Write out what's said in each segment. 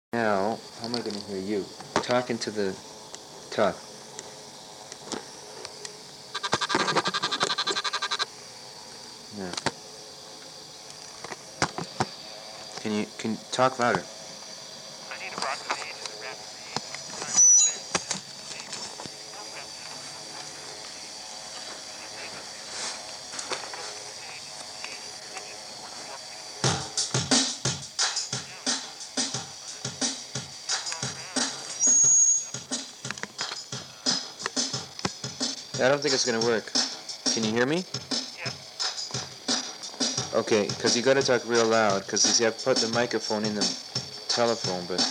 Now, how am I going to hear you? Talking to the talk. Yeah. Can talk louder? I need a rock of age and a rap of age. Time to spend no rap I don't think it's going to work. Can you hear me? Yeah. Okay, because you got to talk real loud, because you see, I've put the microphone in the telephone, but...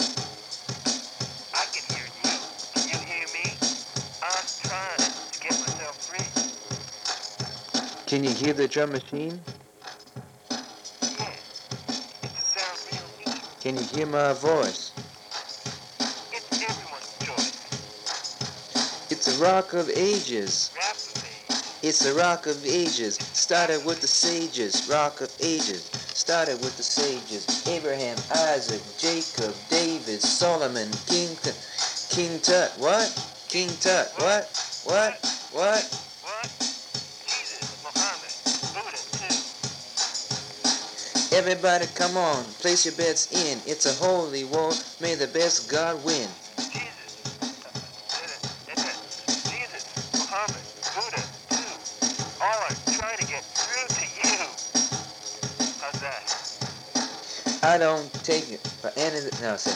I can hear you. Can you hear me? I'm trying to get myself free. Can you hear the drum machine? Yeah. It just sounds real neat. Can you hear my voice? It's everyone's choice. It's a rock of ages. Rap of age. It's a rock of ages. Started with the sages. Rock of ages. Started with the sages. Abraham, Isaac, Jacob, David, Solomon, King Tut. What? King Tut. What? What? What? What? Jesus, Muhammad, Buddha too. Everybody come on. Place your bets in. It's a holy war. May the best God win. Jesus, Muhammad, Buddha too. All are trying to get through to you. How's that? I don't take it for anything. No, say.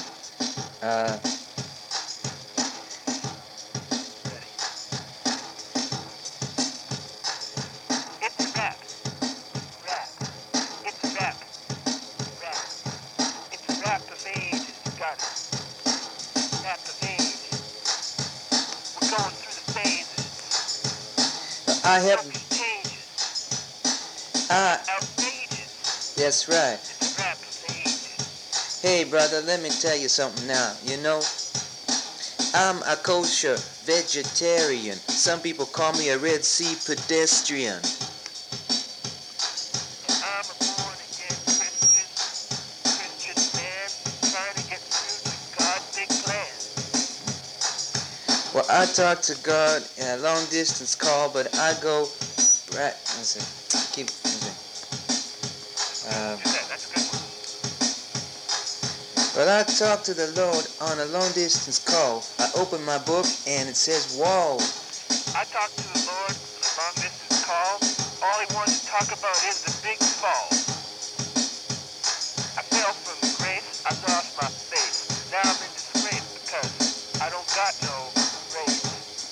It's rap. Rap. It's rap. Rap. It's rap of age. You got it. Rap of age. We're going through the phases. I have. Something changes. Outrageous. That's right. It's rap of age. Hey, brother, let me tell you something now. You know, I'm a kosher vegetarian. Some people call me a Red Sea pedestrian. And I'm a born-again Christian man trying to get through to God's big plan. Well, I talk to God in a long distance call, but I go right. Let's see. Keep. That's a good one. Well, I talk to the Lord on a long distance call. I open my book and it says, "Whoa." I talked to the Lord on a long distance call. All he wants to talk about is the big fall. I fell from grace. I lost my faith. Now I'm in disgrace because I don't got no race.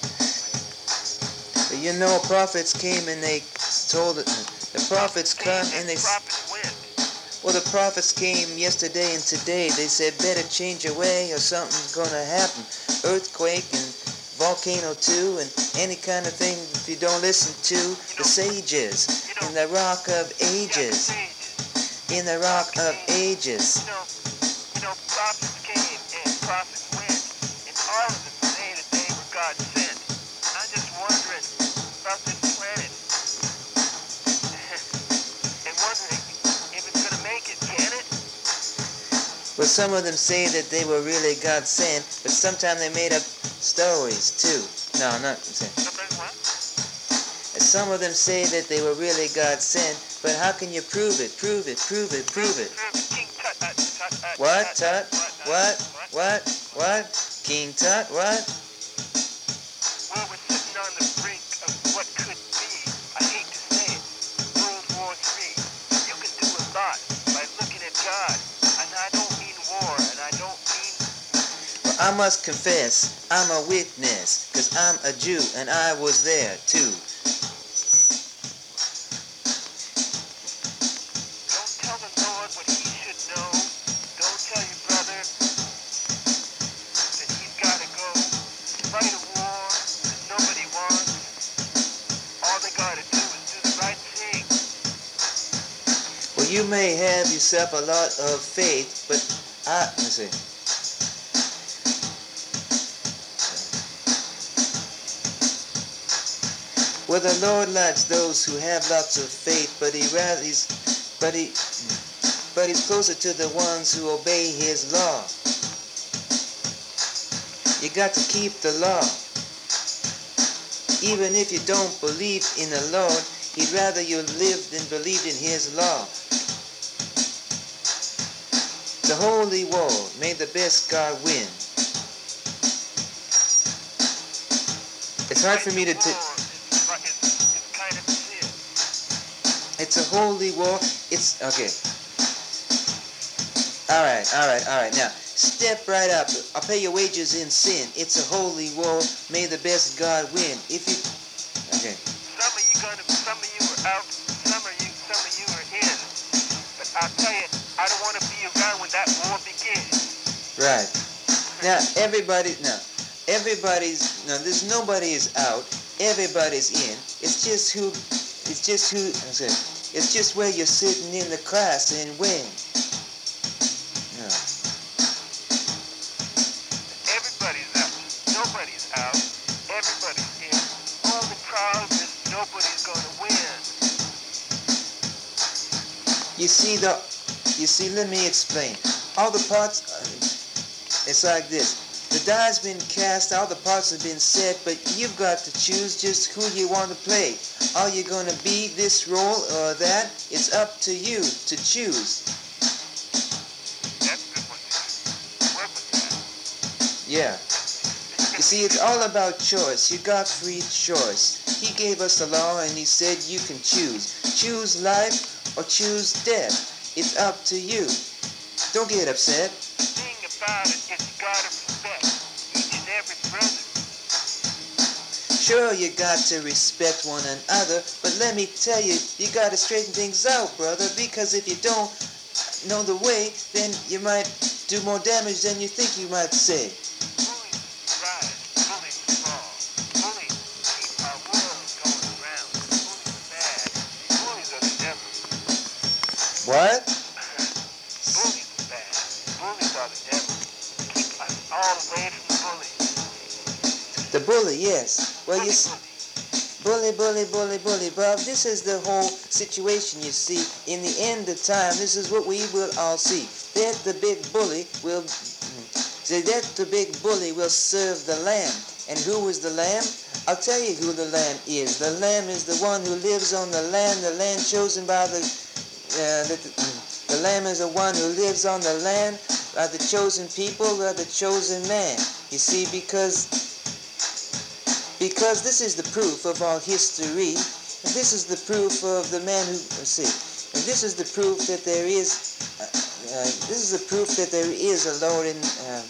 But you know, prophets came and they told it. The prophets come and they. Prophets win. Well, the prophets came yesterday and today. They said, better change your way or something's gonna happen. Earthquake and volcano too, and any kind of thing if you don't listen to the sages in the rock of ages. In the rock of ages. You know, prophets came and prophets went, and all of them say that they were God sent. I'm just wondering about this planet, and wondering if it's gonna make it, can it? Well, some of them say that they were really God sent, but sometimes they made up stories too. No, not saying. Some of them say that they were really God sent, but how can you prove it? Prove it, prove it, prove it. What, Tut? What? What? What? King Tut? What? Well, we're sitting on the brink of what could be. I hate to say it. World War III. You can do a lot by looking at God. And I don't mean war, and I don't mean... Well, I must confess, I'm a witness, 'cause I'm a Jew, and I was there too. Don't tell the Lord what he should know. Don't tell your brother that he's got to go fight a war that nobody wants. All they got to do is do the right thing. Well, you may have yourself a lot of faith, but let's see. Well, the Lord likes those who have lots of faith, but but he's closer to the ones who obey his law. You got to keep the law. Even if you don't believe in the Lord, he'd rather you lived and believed in his law. The holy war, may the best God win. It's hard for me to... It's kind of sin. It's a holy war. It's... Okay. Alright. Now, step right up. I'll pay your wages in sin. It's a holy war. May the best God win. If you... Okay. Some of you are out, some of you are in. But I'll tell you, I don't want to be around when that war begins. Right. Now, there's nobody is out. Everybody's in. It's just where you're sitting in the class and when. Yeah. Everybody's out. Nobody's out. Everybody's in. All the problem is nobody's going to win. You see, let me explain. All the parts, it's like this. The die's been cast, all the parts have been set, but you've got to choose just who you want to play. Are you going to be this role or that? It's up to you to choose. That's a good one. Work with that. Yeah. You see, it's all about choice. You got free choice. He gave us the law and he said you can choose. Choose life or choose death. It's up to you. Don't get upset. The thing about it is you gotta respect each and every brother. Sure, you got to respect one another, but let me tell you, you got to straighten things out, brother, because if you don't know the way, then you might do more damage than you think you might say. Bullies rise, bullies fall. Bullies keep our world going around. Bullies are bad. Bullies are the devil. What? Bullies are bad. Bullies are the devil. Keep us all away from the bullies. The bully, yes. Well, you see, bully, Bob, this is the whole situation, you see. In the end of time, this is what we will all see. That the big bully will serve the lamb. And who is the lamb? I'll tell you who the lamb is. The lamb is the one who lives on the land chosen by the lamb is the one who lives on the land, by the chosen people, by the chosen man. You see, because this is the proof of all history, and this is the proof of the man who, and this is the proof that there is, a Lord in,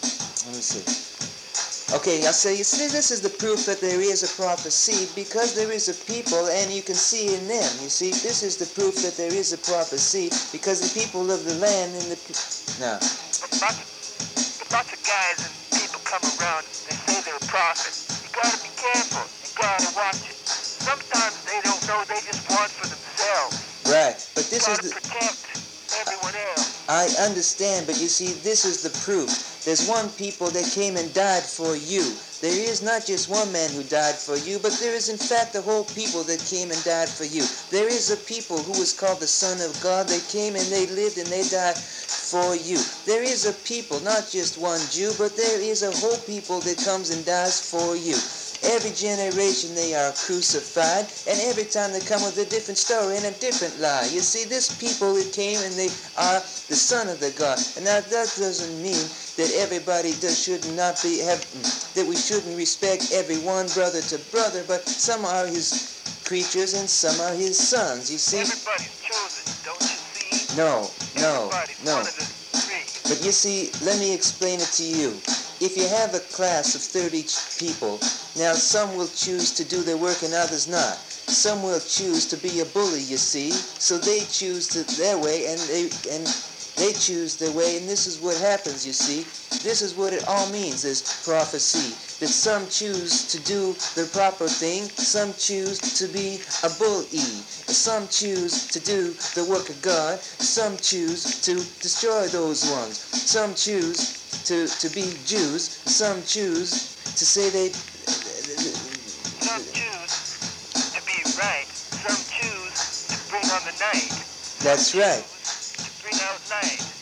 Okay, I'll say, you see, this is the proof that there is a prophecy, because there is a people, and you can see in them, you see, this is the proof that there is a prophecy, because the people of the land and the, no. Lots of guys and people come around, they say they're prophets. You gotta be careful. You gotta watch it. Sometimes they don't know, they just want for themselves. Right, but this is the... protect everyone else. I understand, but you see, this is the proof. There's one people that came and died for you. There is not just one man who died for you, but there is in fact a whole people that came and died for you. There is a people who was called the Son of God. They came and they lived and they died for you. There is a people, not just one Jew, but there is a whole people that comes and dies for you. Every generation they are crucified, and every time they come with a different story and a different lie. You see, this people that came and they are the Son of the God. And now that doesn't mean that everybody that we shouldn't respect every one brother to brother, but some are his creatures and some are his sons. You see? Everybody's chosen, don't you see? No. Everybody's one of the three. But you see, let me explain it to you. If you have a class of 30 people, now some will choose to do their work and others not. Some will choose to be a bully, you see. So they choose their way and they choose their way, and this is what happens, you see. This is what it all means, this prophecy. That some choose to do the proper thing, some choose to be a bully, some choose to do the work of God, some choose to destroy those ones, some choose to be Jews, some choose to say they... Some choose to be right, some choose to bring on the night. That's right. To bring out night.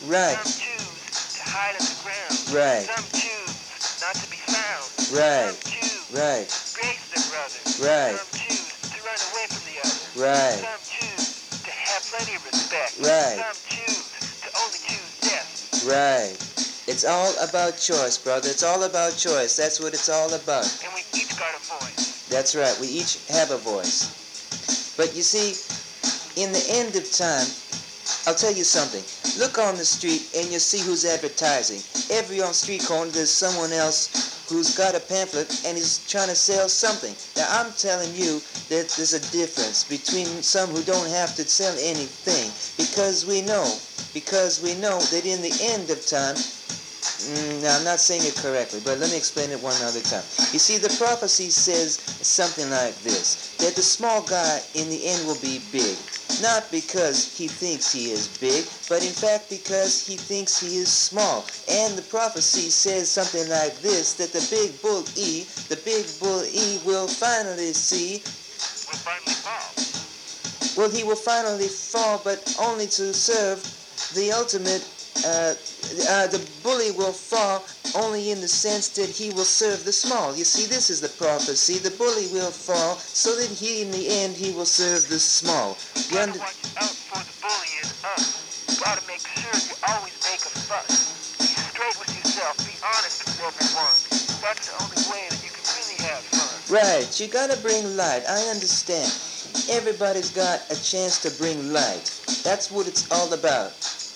Right. Some choose to hide underground. Right. Some choose not to be found. Right. Some choose Right. to grace their brothers. Right. Some choose to run away from the others. Right. Some choose to have plenty of respect. Right. Some choose to only choose death. Right. It's all about choice, brother. It's all about choice. That's what it's all about. And we each got a voice. That's right. We each have a voice. But you see, in the end of time, I'll tell you something. Look on the street and you'll see who's advertising. Every on street corner there's someone else who's got a pamphlet and is trying to sell something. Now I'm telling you that there's a difference between some who don't have to sell anything because we know that in the end of time, now, I'm not saying it correctly, but let me explain it one other time. You see, the prophecy says something like this, that the small guy in the end will be big. Not because he thinks he is big, but in fact because he thinks he is small. And the prophecy says something like this, that the big bull E will finally see, Will finally fall. well, he will finally fall, but only to serve the ultimate, the bully will fall only in the sense that he will serve the small. You see, this is the prophecy. The bully will fall so that he, in the end, he will serve the small. You Gotta watch out for the bully in us. Gotta make sure you always make a fuss. Be straight with yourself. Be honest with everyone. That's the only way that you can really have fun. Right, you gotta bring light. I understand. Everybody's got a chance to bring light. That's what it's all about.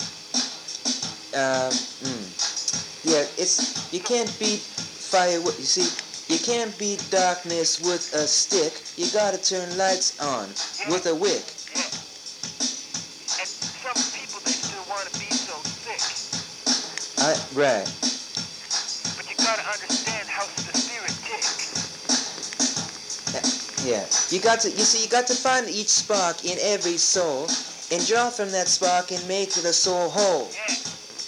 Yeah, you can't beat fire with, you see, you can't beat darkness with a stick. You gotta turn lights on with a wick. Yeah. And some people, they still want to be so sick. Right. But you gotta understand how the spirit ticks. Yeah. You got to find each spark in every soul and draw from that spark and make the soul whole. Yeah.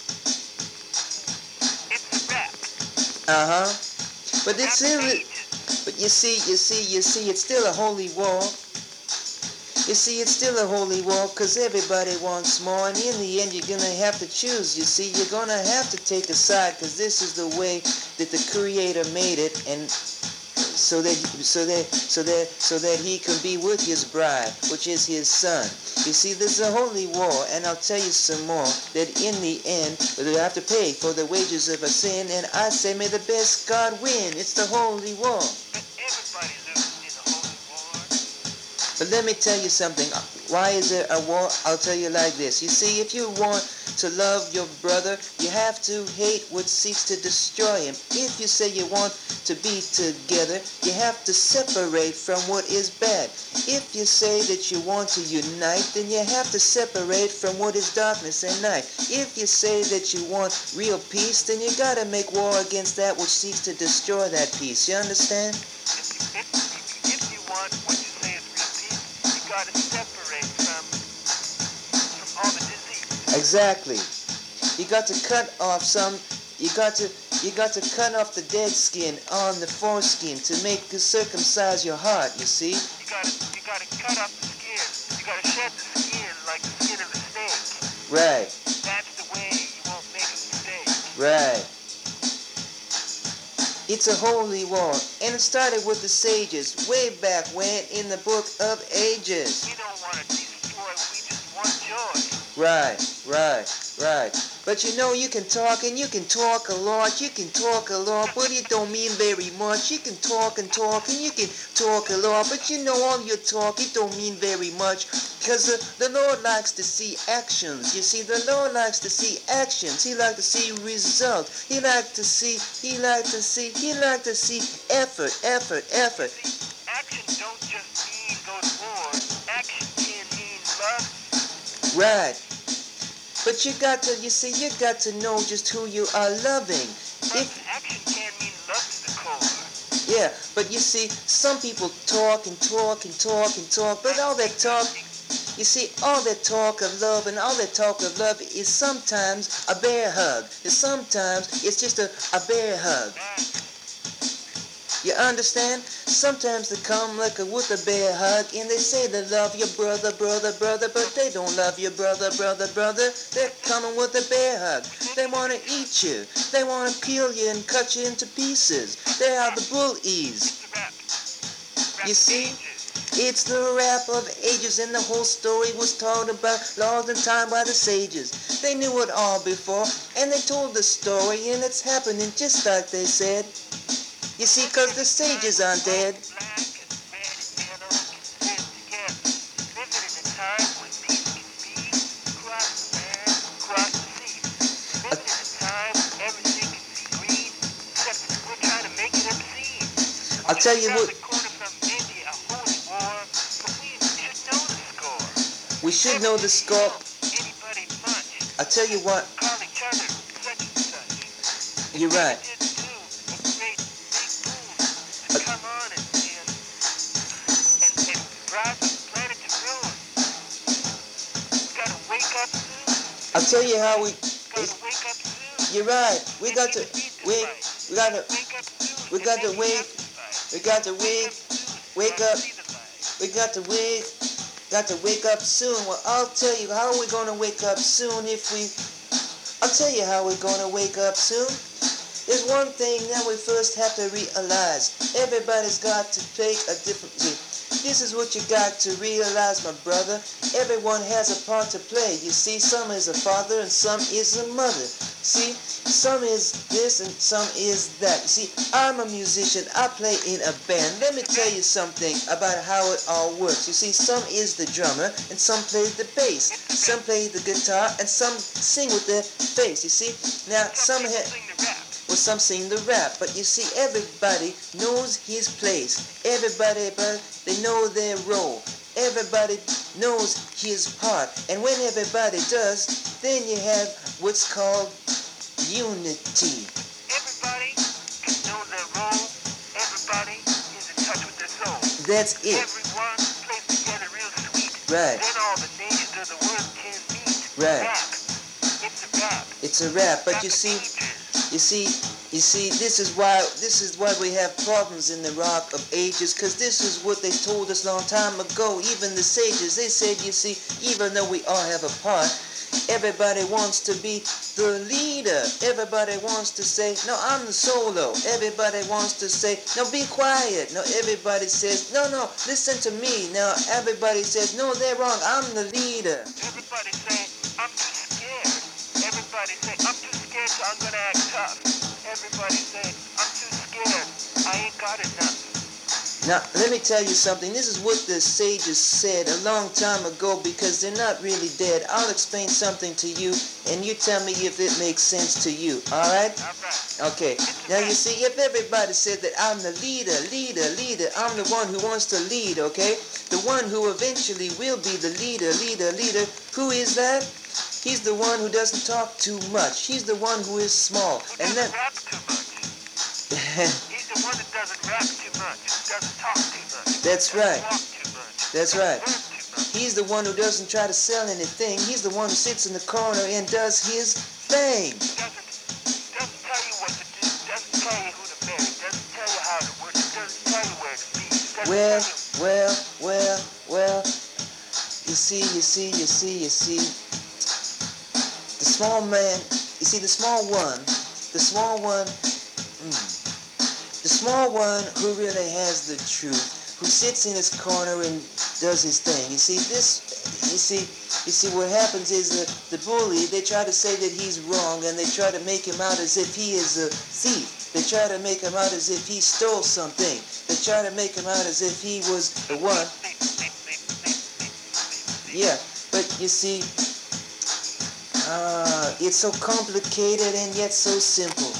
It's a rap. Uh-huh. But it's Rap still, age. but you see, it's still a holy war. You see, it's still a holy war because everybody wants more, and in the end, you're gonna have to choose. You see, you're gonna have to take a side because this is the way that the Creator made it, and so that he can be with his bride, which is his son. You see, this is a holy war, and I'll tell you some more, that in the end, we have to pay for the wages of a sin, and I say, may the best God win. It's the holy war. But everybody lives in a holy war. But let me tell you something. Why is there a war? I'll tell you like this. You see, if you want to love your brother, you have to hate what seeks to destroy him. If you say you want to be together, you have to separate from what is bad. If you say that you want to unite, then you have to separate from what is darkness and night. If you say that you want real peace, then you gotta make war against that which seeks to destroy that peace. You understand? If you want what you say is real peace, you gotta separate from all the disease. Exactly. You got to cut off you got to cut off the dead skin on the foreskin to circumcise your heart, you see? You gotta cut off the skin. You gotta shed the skin like the skin of a snake. Right, That's the way you won't make a mistake. right. It's a holy war, and it started with the sages way back when in the book of ages. We don't want to destroy, we just want joy. Right. But you know, you can talk and you can talk a lot, but it don't mean very much. You can talk and you can talk a lot, but you know, all your talk, it don't mean very much. Because the Lord likes to see actions. You see, the Lord likes to see actions. He likes to see results. He likes to see effort. Action don't just mean go to war. Action can mean love. Right. But you got to know just who you are loving. Action can mean love to the core. Yeah, but you see, some people talk, but all that talk, you see, all that talk of love is sometimes a bear hug. Sometimes it's just a bear hug. You understand? Sometimes they come like with a bear hug and they say they love your brother, brother, brother, but they don't love your brother, brother, brother. They're coming with a bear hug. They want to eat you. They want to peel you and cut you into pieces. They are the bullies. You see? It's the rap of ages, and the whole story was told about long time by the sages. They knew it all before, and they told the story, and it's happening just like they said. You see, 'cause the sages aren't dead. I'll tell you what. We should know the score. I'll tell you what. You're right. I'll tell you how we. You're right. We got to wake. We got to wake. We got to wake up. We got to wake up soon. Well, I'll tell you how we're gonna wake up soon I'll tell you how we're gonna wake up soon. There's one thing that we first have to realize. Everybody's got to take a different view. This is what you got to realize, my brother. Everyone has a part to play. You see, some is a father and some is a mother. See, some is this and some is that. You see, I'm a musician. I play in a band. Let me tell you something about how it all works. You see, some is the drummer and some plays the bass. Some play the guitar and some sing with their face. You see, now some sing the rap, but you see, everybody knows his place. Everybody, but they know their role. Everybody knows his part, and when everybody does, then you have what's called unity. Everybody knows their role. Everybody is in touch with their soul. That's it. Everyone plays together real sweet. Right. Then all the nations of the world can meet. Right. Rap. It's a rap. It's a rap, but you see, this is why we have problems in the Rock of Ages, because this is what they told us long time ago. Even the sages, they said, you see, even though we all have a part, everybody wants to be the leader. Everybody wants to say, no, I'm the solo. Everybody wants to say, no, be quiet. No, everybody says, no, listen to me. Now, everybody says, no, they're wrong. I'm the leader. Everybody say, I'm too scared. Everybody say, I'm too scared, so I'm going to act tough. Everybody say, I'm too scared. I ain't got enough. Now, let me tell you something. This is what the sages said a long time ago, because they're not really dead. I'll explain something to you, and you tell me if it makes sense to you. All right? All right. Okay. Now, you see, if everybody said that I'm the leader, I'm the one who wants to lead, okay? The one who eventually will be the leader. Who is that? He's the one who doesn't talk too much. He's the one who is small. Who doesn't rap too much. He's the one that doesn't rap too much. Doesn't talk too much. That's right. Walk too much. That's right. Work too much. He's the one who doesn't try to sell anything. He's the one who sits in the corner and does his thing. Doesn't tell you what to do. Doesn't tell you who to marry. Doesn't tell you how to work. Doesn't tell you where to be. Well. You see. The small man. You see, the small one who really has the truth, who sits in his corner and does his thing. You see, what happens is the bully, they try to say that he's wrong, and they try to make him out as if he is a thief. They try to make him out as if he stole something. They try to make him out as if he was the one. Yeah, but you see, it's so complicated and yet so simple.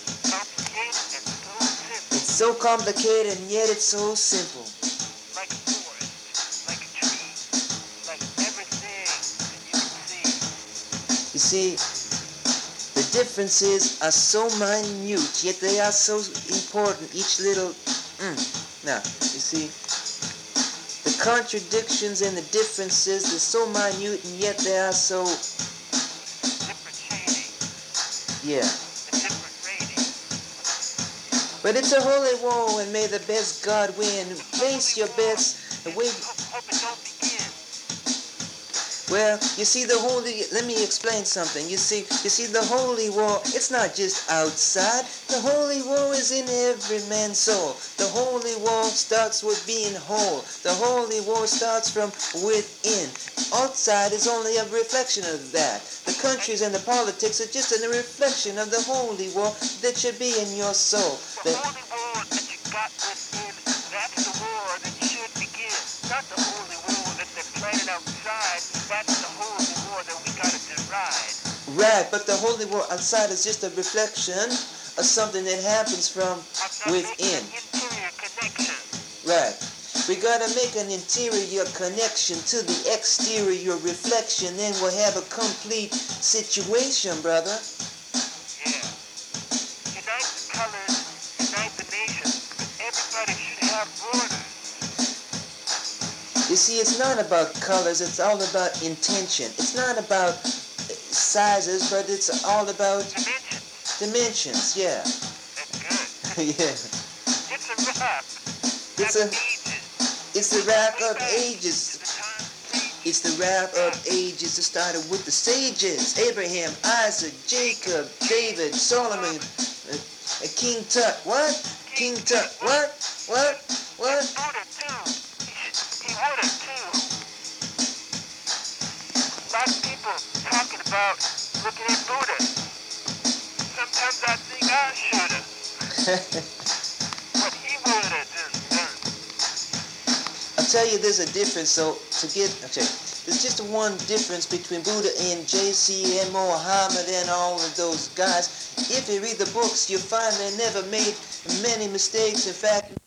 It's so complicated and yet it's so simple. Like a forest, like a tree, like everything that you can see. You see, the differences are so minute, yet they are so important. Each little, Now, you see, the contradictions and the differences, they're so minute and yet they are so... Different shading. Yeah. The different rating. But it's a holy war, and may the best God win. Place your bets and wait. Hope it don't begin. Well, you see the holy, let me explain something. You see the holy war, it's not just outside. The holy war is in every man's soul. The holy war starts with being whole. The holy war starts from within. Outside is only a reflection of that. The countries and the politics are just a reflection of the holy war that should be in your soul. The holy war that you got within, that's the war that should begin. Not the holy war that they're planning outside. That's the holy war that we gotta deride. Right, but the holy war outside is just a reflection of something that happens from within. Interior connection. Right. We gotta make an interior connection to the exterior reflection, then we'll have a complete situation, brother. Yeah. Unite the colors, unite the nation. Everybody should have borders. You see, it's not about colors, it's all about intention. It's not about sizes, but it's all about dimensions, yeah. That's good. Yeah. It's a rap. It's the rap of ages. It's the rap of ages. It started with the sages. Abraham, Isaac, Jacob, David, Solomon, King Tut. What? King Tut. What? What? What? Buddha too. He would have too. A lot of people talking about looking at Buddha. Sometimes I think I should have. What he would have done. I'll tell you there's a difference, so there's just one difference between Buddha and JC and Muhammad and all of those guys. If you read the books, you'll find they never made many mistakes. In fact,